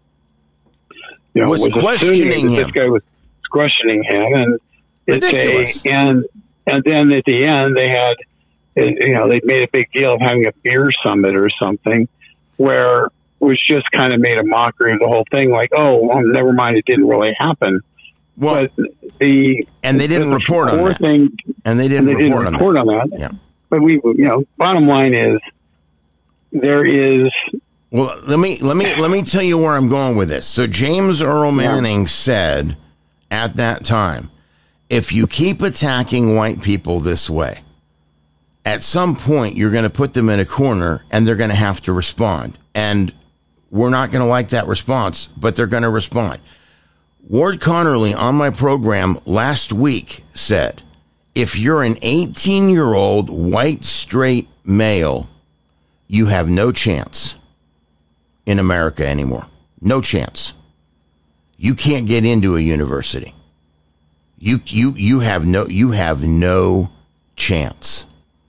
you know, was, was questioning him. This guy was questioning him, and Ridiculous. it's a, and and then at the end they had, you know, they made a big deal of having a beer summit or something, where it was just kind of made a mockery of the whole thing, like, oh, well, never mind, it didn't really happen. Well, but the and they didn't the, report on that. Thing, and they didn't, and they report, didn't report on, on that. that. Yeah. But we, you know, bottom line is there is. Well, let me let me let me tell you where I'm going with this. So James Earl Manning yeah. said at that time, if you keep attacking white people this way, at some point you're going to put them in a corner and they're going to have to respond. And we're not going to like that response, but they're going to respond. Ward Connerly on my program last week said, if you're an eighteen-year-old white straight male, you have no chance in America anymore. No chance. You can't get into a university. You you you have no you have no chance.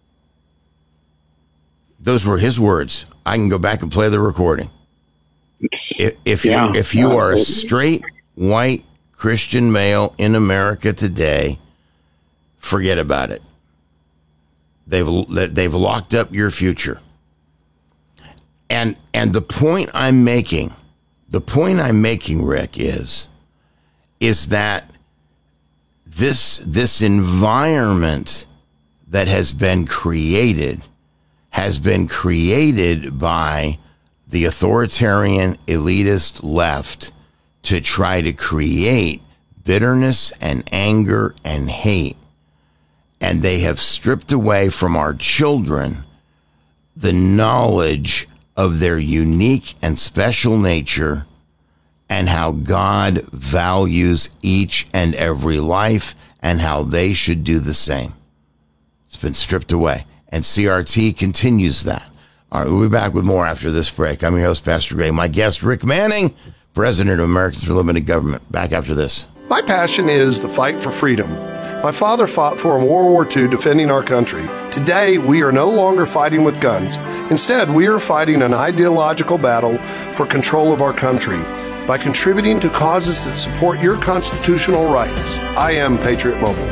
Those were his words. I can go back and play the recording. If, if yeah. you if you are a straight white Christian male in America today, forget about it. They've they've locked up your future. And and the point I'm making, the point I'm making, Rick, is is that this this environment that has been created has been created by the authoritarian elitist left to try to create bitterness and anger and hate. And they have stripped away from our children the knowledge of their unique and special nature and how God values each and every life and how they should do the same. It's been stripped away. And C R T continues that. All right, we'll be back with more after this break. I'm your host, Pastor Gray. My guest, Rick Manning, President of Americans for Limited Government. Back after this. My passion is the fight for freedom. My father fought for in World War Two, defending our country. Today, we are no longer fighting with guns. Instead, we are fighting an ideological battle for control of our country by contributing to causes that support your constitutional rights. I am Patriot Mobile.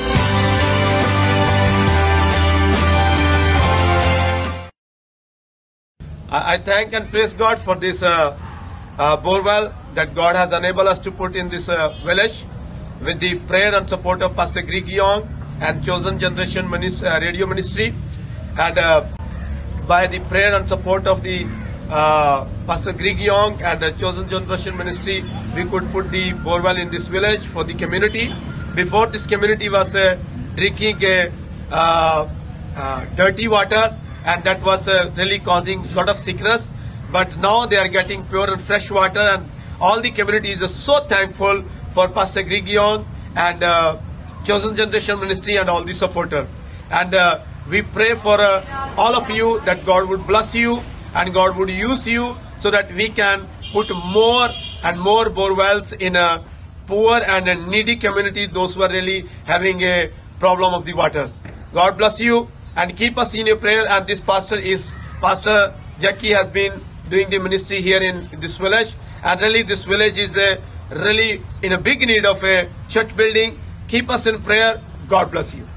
I thank and praise God for this uh, uh, borewell that God has enabled us to put in this uh, village with the prayer and support of Pastor Greg Young and Chosen Generation Ministry, uh, Radio Ministry. And uh, by the prayer and support of the uh, Pastor Greg Young and the Chosen Generation Ministry, we could put the borewell in this village for the community. Before, this community was uh, drinking uh, uh, uh, dirty water, and that was uh, really causing a lot of sickness. But now they are getting pure and fresh water, and all the community is so thankful for Pastor Greg Young and uh, Chosen Generation Ministry and all the supporters. And uh, we pray for uh, all of you that God would bless you and God would use you so that we can put more and more bore wells in a poor and a needy community, those who are really having a problem of the waters. God bless you and keep us in your prayer. And this pastor is, Pastor Jackie has been doing the ministry here in this village. And really this village is a, really in a big need of a church building. Keep us in prayer. God bless you.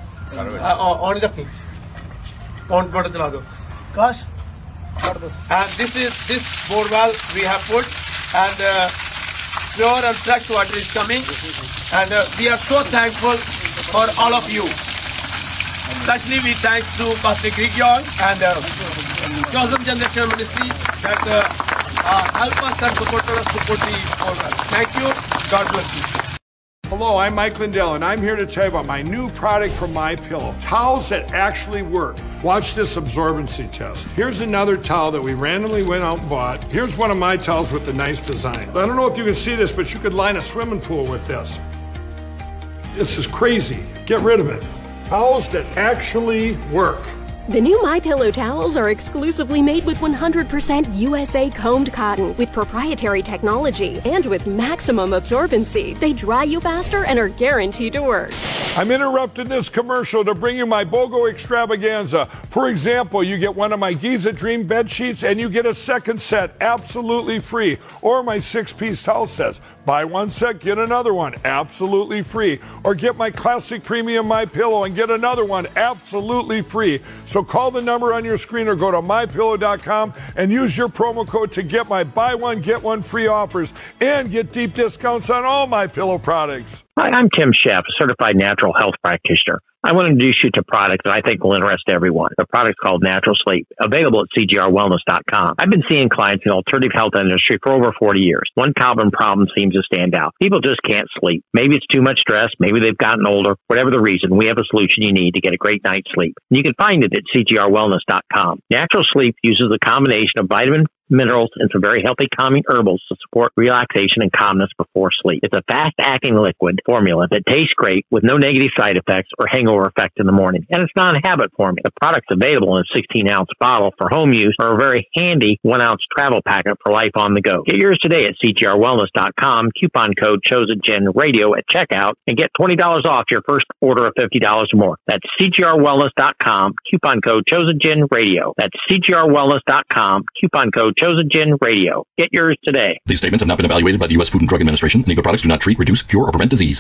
On the king. On the Gosh. And this is this bore well we have put, and uh, pure and fresh water is coming, and uh, we are so thankful for all of you. Especially we thank to Pastor Greg Young and uh, Chosen Generation Ministry that uh, uh, help us and support us to put the bore well. Thank you. God bless you. Hello, I'm Mike Lindell, and I'm here to tell you about my new product from MyPillow. Towels that actually work. Watch this absorbency test. Here's another towel that we randomly went out and bought. Here's one of my towels with the nice design. I don't know if you can see this, but you could line a swimming pool with this. This is crazy. Get rid of it. Towels that actually work. The new MyPillow towels are exclusively made with one hundred percent U S A combed cotton with proprietary technology and with maximum absorbency. They dry you faster and are guaranteed to work. I'm interrupting this commercial to bring you my BOGO extravaganza. For example, you get one of my Giza Dream bed sheets and you get a second set absolutely free. Or my six-piece towel sets. Buy one set, get another one absolutely free. Or get my classic premium MyPillow and get another one absolutely free. So call the number on your screen or go to my pillow dot com and use your promo code to get my buy one, get one free offers and get deep discounts on all MyPillow products. Hi, I'm Tim Sheff, a certified natural health practitioner. I want to introduce you to a product that I think will interest everyone. The product's called Natural Sleep, available at C G R wellness dot com. I've been seeing clients in the alternative health industry for over forty years. One common problem seems to stand out. People just can't sleep. Maybe it's too much stress. Maybe they've gotten older. Whatever the reason, we have a solution you need to get a great night's sleep. And you can find it at C G R wellness dot com. Natural Sleep uses a combination of vitamin, minerals, and some very healthy calming herbals to support relaxation and calmness before sleep. It's a fast-acting liquid formula that tastes great with no negative side effects or hangover effect in the morning. And it's non-habit formula. The product's available in a sixteen-ounce bottle for home use or a very handy one-ounce travel packet for life on the go. Get yours today at C G R wellness dot com, coupon code ChosenGenRadio at checkout, and get twenty dollars off your first order of fifty dollars or more. That's C G R wellness dot com, coupon code ChosenGenRadio. That's C G R wellness dot com, coupon code ChosenGenRadio. Get yours today. These statements have not been evaluated by the U S Food and Drug Administration. Any of the products do not treat, reduce, cure, or prevent disease.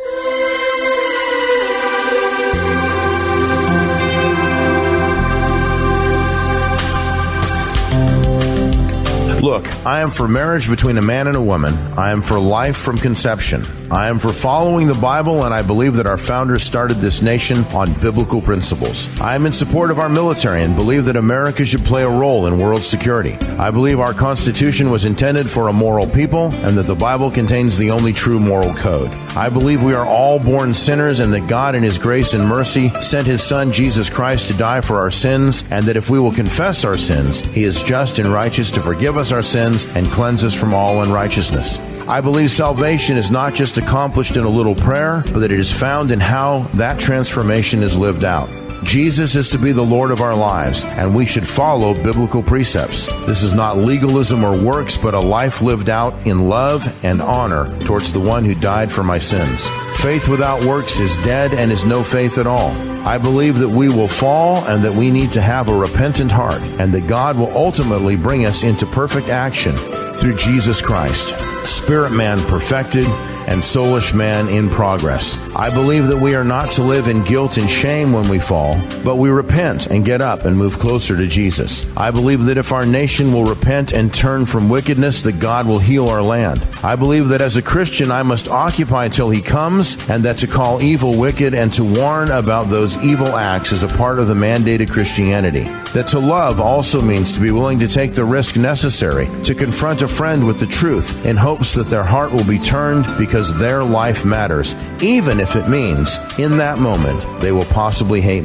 Look, I am for marriage between a man and a woman. I am for life from conception. I am for following the Bible, and I believe that our founders started this nation on biblical principles. I am in support of our military and believe that America should play a role in world security. I believe our Constitution was intended for a moral people and that the Bible contains the only true moral code. I believe we are all born sinners and that God in His grace and mercy sent His Son Jesus Christ to die for our sins, and that if we will confess our sins, He is just and righteous to forgive us our sins and cleanse us from all unrighteousness. I believe salvation is not just accomplished in a little prayer, but that it is found in how that transformation is lived out. Jesus is to be the Lord of our lives, and we should follow biblical precepts. This is not legalism or works, but a life lived out in love and honor towards the one who died for my sins. Faith without works is dead and is no faith at all. I believe that we will fall and that we need to have a repentant heart, and that God will ultimately bring us into perfect action through Jesus Christ, spirit man perfected and soulish man in progress. I believe that we are not to live in guilt and shame when we fall, but we repent and get up and move closer to Jesus. I believe that if our nation will repent and turn from wickedness, that God will heal our land. I believe that as a Christian, I must occupy till He comes, and that to call evil wicked and to warn about those evil acts is a part of the mandated Christianity. That to love also means to be willing to take the risk necessary to confront a friend with the truth in hopes that their heart will be turned because because their life matters, even if it means, in that moment, they will possibly hate me.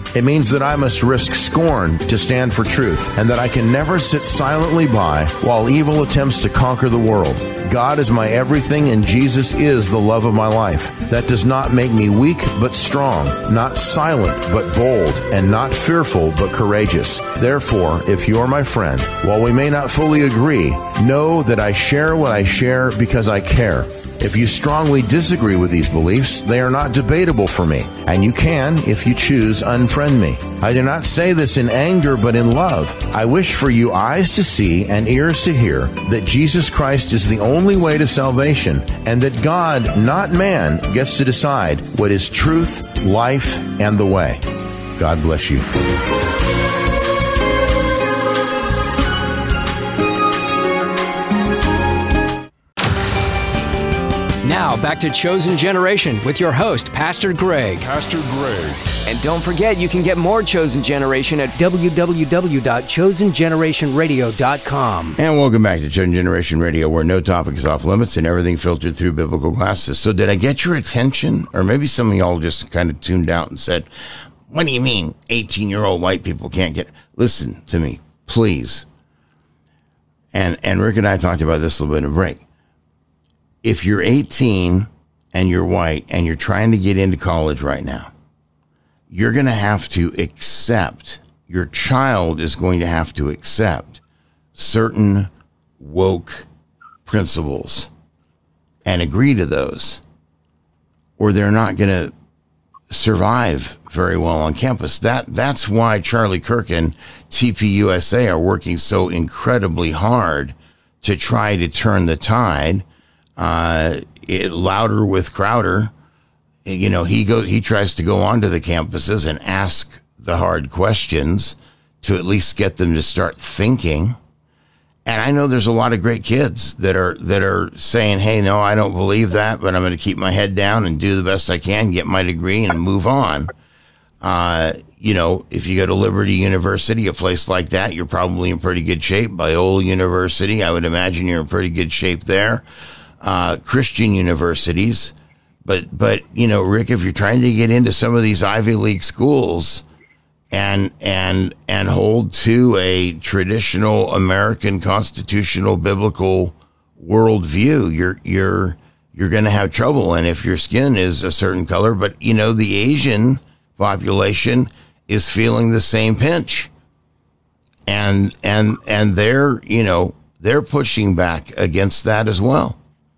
It means that I must risk scorn to stand for truth, and that I can never sit silently by while evil attempts to conquer the world. God is my everything, and Jesus is the love of my life. That does not make me weak, but strong, not silent, but bold, and not fearful, but courageous. Therefore, if you are my friend, while we may not fully agree, know that I share what I share because I care. If you strongly disagree with these beliefs, they are not debatable for me, and you can, if you choose, unfriend me. I do not say this in anger, but in love. I wish for you eyes to see and ears to hear that Jesus Christ is the only way to salvation, and that God, not man, gets to decide what is truth, life, and the way. God bless you. Now, back to Chosen Generation with your host, Pastor Greg. Pastor Greg. And don't forget, you can get more Chosen Generation at w w w dot chosen generation radio dot com. And welcome back to Chosen Generation Radio, where no topic is off limits and everything filtered through biblical glasses. So did I get your attention? Or maybe some of y'all just kind of tuned out and said, what do you mean eighteen-year-old white people can't get... Listen to me, please. And, and Rick and I talked about this a little bit in a break. If you're eighteen and you're white and you're trying to get into college right now, you're going to have to accept, your child is going to have to accept certain woke principles and agree to those, or they're not going to survive very well on campus. That that's why Charlie Kirk and T P U S A are working so incredibly hard to try to turn the tide. Uh, it, Louder with Crowder, you know, he goes, he tries to go onto the campuses and ask the hard questions to at least get them to start thinking. And I know there's a lot of great kids that are, that are saying, hey, no, I don't believe that, but I'm going to keep my head down and do the best I can, get my degree and move on. Uh, you know, if you go to Liberty University, a place like that, you're probably in pretty good shape. Biola University, I would imagine you're in pretty good shape there. Uh, Christian universities, but, but, you know, Rick, if you're trying to get into some of these Ivy League schools and, and, and hold to a traditional American constitutional biblical worldview, you're, you're, you're going to have trouble. And if your skin is a certain color, but, you know, the Asian population is feeling the same pinch, and, and, and they're, you know, they're pushing back against that as well.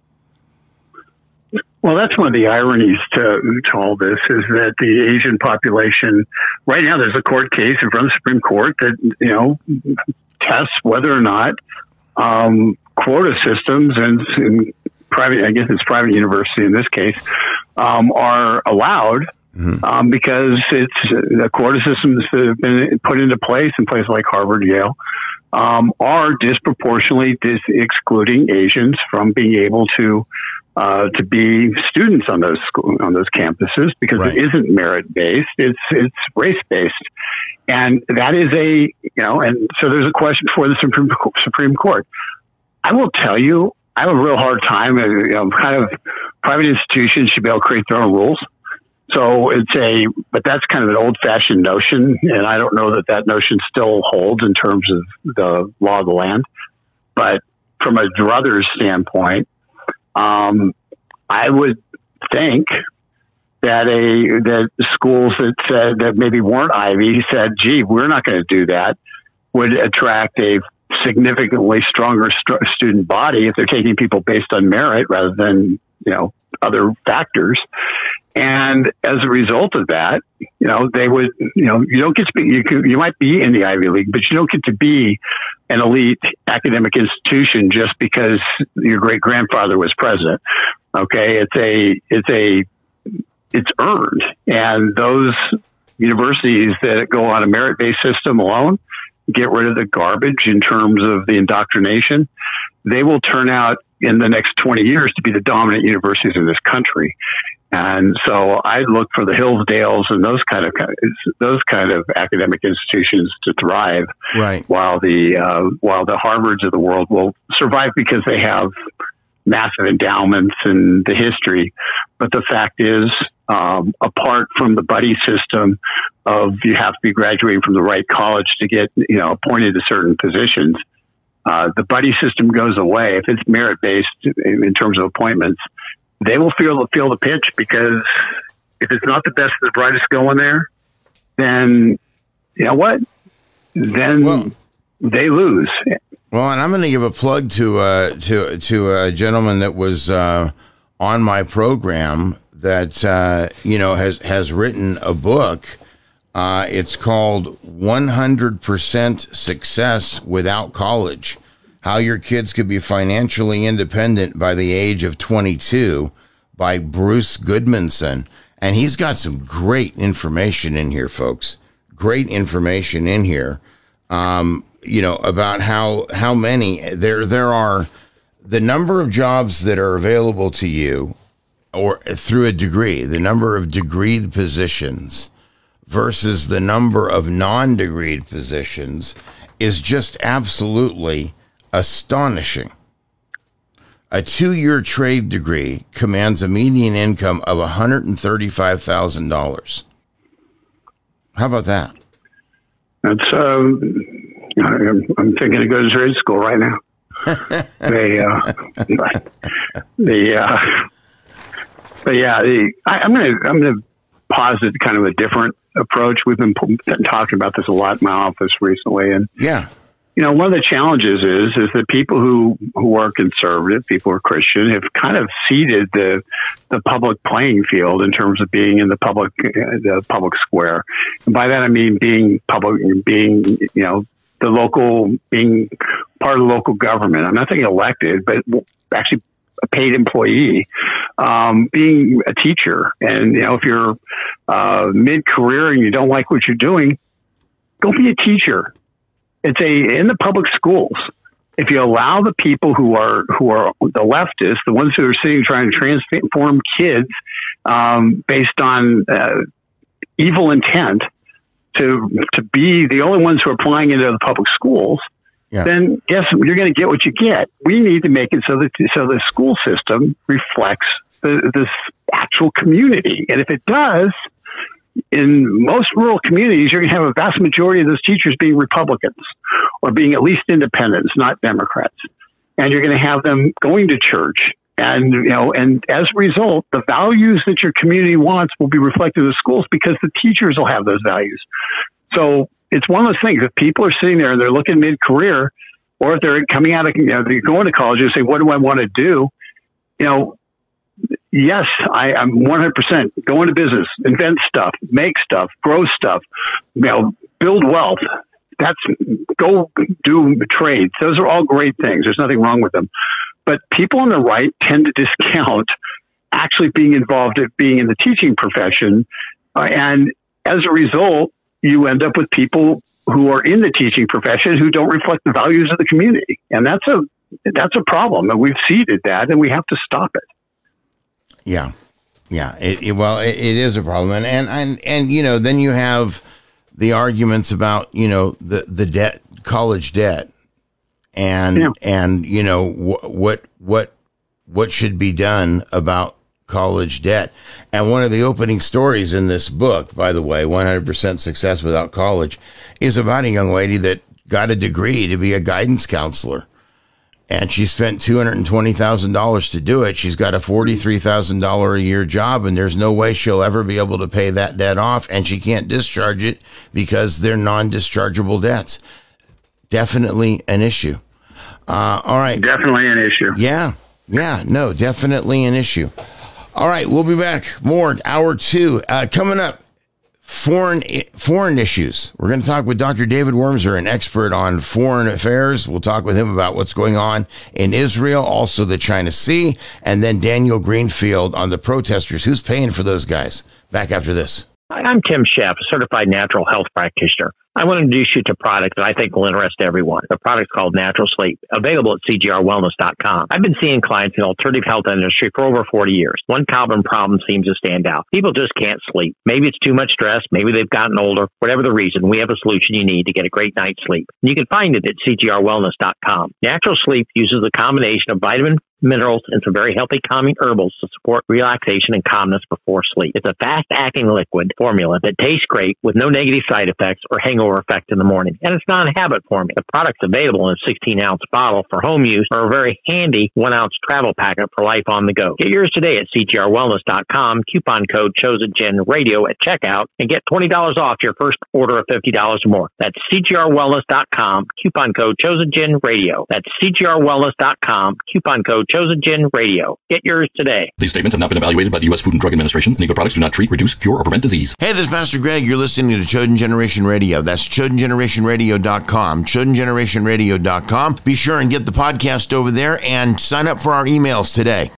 Well, that's one of the ironies to, to all this, is that the Asian population, right now there's a court case in front of the Supreme Court that, you know, tests whether or not um, quota systems and, and private, I guess it's private university in this case, um, are allowed mm-hmm. um, because it's the quota systems that have been put into place in places like Harvard, Yale, um, are disproportionately dis- excluding Asians from being able to Uh, to be students on those school, on those campuses, because right. it isn't merit based; it's it's race based, and that is a you know. And so there's a question for the Supreme Supreme Court. I will tell you, I have a real hard time. You know, kind of private institutions should be able to create their own rules. So it's a, but that's kind of an old fashioned notion, and I don't know that that notion still holds in terms of the law of the land. But from a Druthers standpoint, Um, I would think that a that schools that said that maybe weren't Ivy said, "Gee, we're not going to do that," would attract a significantly stronger st- student body if they're taking people based on merit rather than you know other factors. And as a result of that, you know they would you know you don't get to be you could, you might be in the Ivy League, but you don't get to be an elite academic institution just because your great grandfather was president. Okay. It's a, it's a, it's earned. And those universities that go on a merit based system alone, get rid of the garbage in terms of the indoctrination, they will turn out in the next twenty years to be the dominant universities in this country. And so I look for the Hillsdales and those kind of those kind of academic institutions to thrive, right? While the uh, while the Harvards of the world will survive because they have massive endowments and the history. But the fact is, um, apart from the buddy system of you have to be graduating from the right college to get, you know, appointed to certain positions. Uh, the buddy system goes away. If it's merit based in terms of appointments, they will feel feel the pinch, because if it's not the best and the brightest going there, then you know what? Then well, they lose. Well, and I'm going to give a plug to uh, to to a gentleman that was uh, on my program that uh, you know has has written a book. Uh, it's called one hundred percent Success Without College: How Your Kids Could Be Financially Independent by the Age of twenty-two, by Bruce Goodmanson. And he's got some great information in here, folks. Great information in here, um, you know, about how how many there there are, the number of jobs that are available to you or through a degree, the number of degreed positions versus the number of non-degreed positions is just absolutely astonishing. A two-year trade degree commands a median income of one hundred thirty-five thousand dollars. How about that? That's, um, I'm, I'm thinking to go to trade school right now. they, uh, the, uh, but yeah, the, I, I'm going to, I'm going to posit kind of a different approach. We've been p- talking about this a lot in my office recently. And yeah, you know, one of the challenges is, is that people who, who are conservative, people who are Christian, have kind of ceded the, the public playing field in terms of being in the public, uh, the public square. And by that, I mean being public, being, you know, the local, being part of the local government. I'm not saying elected, but actually a paid employee, um, being a teacher. And, you know, if you're, uh, mid-career and you don't like what you're doing, go be a teacher. It's a in the public schools. If you allow the people who are who are the leftists, the ones who are sitting trying to transform kids um, based on uh, evil intent, to to be the only ones who are applying into the public schools, yeah. then yes, you're going to get what you get. We need to make it so that so the school system reflects the, this actual community, and if it does, in most rural communities, you're going to have a vast majority of those teachers being Republicans or being at least independents, not Democrats. And you're going to have them going to church. And, you know, and as a result, the values that your community wants will be reflected in the schools because the teachers will have those values. So it's one of those things. If people are sitting there and they're looking mid-career, or if they're coming out of, you know, they're going to college and say, what do I want to do? You know, yes, I, I'm one hundred percent go into business, invent stuff, make stuff, grow stuff, you know, build wealth. That's go do trades. Those are all great things. There's nothing wrong with them. But people on the right tend to discount actually being involved at being in the teaching profession. Uh, and as a result, you end up with people who are in the teaching profession who don't reflect the values of the community. And that's a, that's a problem. And we've seeded that and we have to stop it. Yeah, yeah. It, it, well, it, it is a problem, and, and and and you know, then you have the arguments about you know the the debt, college debt, and yeah. and you know wh- what what what should be done about college debt. And one of the opening stories in this book, by the way, one hundred percent Success Without College, is about a young lady that got a degree to be a guidance counselor. And she spent two hundred twenty thousand dollars to do it. She's got a forty-three thousand dollars a year job, and there's no way she'll ever be able to pay that debt off, and she can't discharge it because they're non-dischargeable debts. Definitely an issue. Uh, all right. Definitely an issue. Yeah. Yeah. No, definitely an issue. All right. We'll be back. More hour two. Uh, coming up, Foreign foreign issues. We're going to talk with Doctor David Wormser, an expert on foreign affairs. We'll talk with him about what's going on in Israel, also the China Sea, and then Daniel Greenfield on the protesters. Who's paying for those guys? Back after this. I'm Tim Sheff, a certified natural health practitioner. I want to introduce you to a product that I think will interest everyone. The product's called Natural Sleep, available at C G R wellness dot com. I've been seeing clients in the alternative health industry for over forty years. One common problem seems to stand out. People just can't sleep. Maybe it's too much stress. Maybe they've gotten older. Whatever the reason, we have a solution you need to get a great night's sleep. You can find it at C G R wellness dot com. Natural Sleep uses a combination of vitamin, minerals, and some very healthy calming herbals to support relaxation and calmness before sleep. It's a fast-acting liquid formula that tastes great with no negative side effects or hangover effect in the morning. And it's not a habit forming. The product's available in a sixteen ounce bottle for home use or a very handy one ounce travel packet for life on the go. Get yours today at C G R wellness dot com, coupon code ChosenGenRadio at checkout, and get twenty dollars off your first order of fifty dollars or more. That's C G R wellness dot com, coupon code ChosenGenRadio. That's C G R wellness dot com, coupon code ChosenGenRadio. Get yours today. These statements have not been evaluated by the U S Food and Drug Administration, and Eagle products do not treat, reduce, cure, or prevent disease. Hey, this is Pastor Greg. You're listening to Chosen Generation Radio. That's Chosen Generation Radio dot com, Chosen Generation Radio dot com. Be sure and get the podcast over there and sign up for our emails today.